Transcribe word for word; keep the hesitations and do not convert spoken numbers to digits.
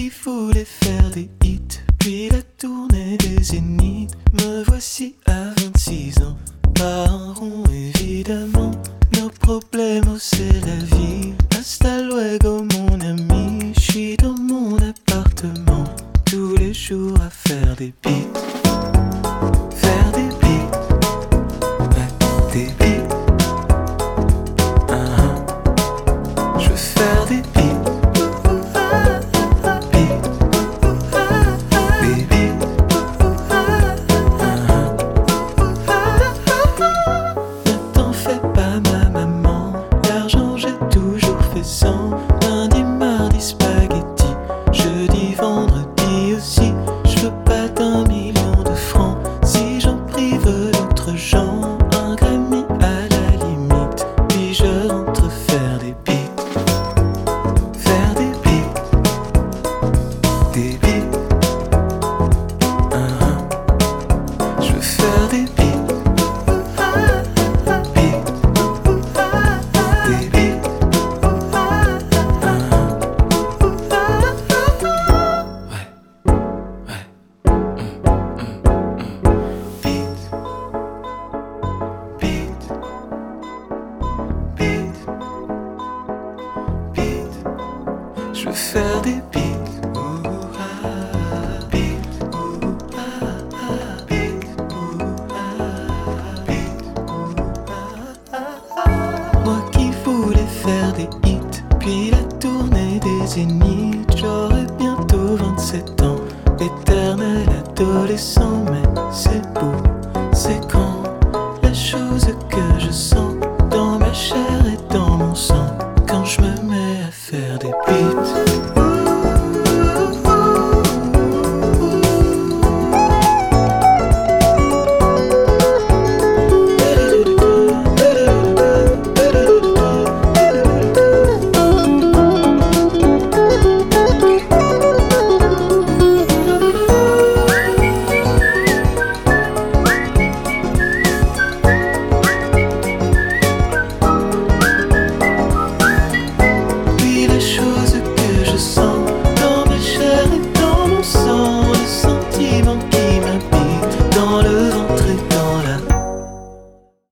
qui voulais faire des hits, puis la tournée des zéniths. Me voici à vingt-six ans, pas un rond évidemment. Nos problèmes, oh, c'est la vie. Hasta luego mon ami, j'suis dans mon appartement tous les jours à faire des beats. Faire des beats, ouais, des beats. uh-huh. Je veux faire des beats. Lundi, mardi, spaghetti. Jeudi, vendredi aussi. Je veux pas d'un million de francs. Si j'en prive d'autres gens, un Grammy à la limite. Puis je rentre faire des beats. Faire des beats. Des beats. uh-huh. Je veux faire des beats. Je veux faire des beats. Ooh, ah, beats. Ooh, ah, ah, beats. Ooh, ah, beats. Ooh, ah, ah, ah. Moi qui voulais faire des hits, puis la tournée des zéniths. J'aurai bientôt vingt-sept ans, éternel adolescent.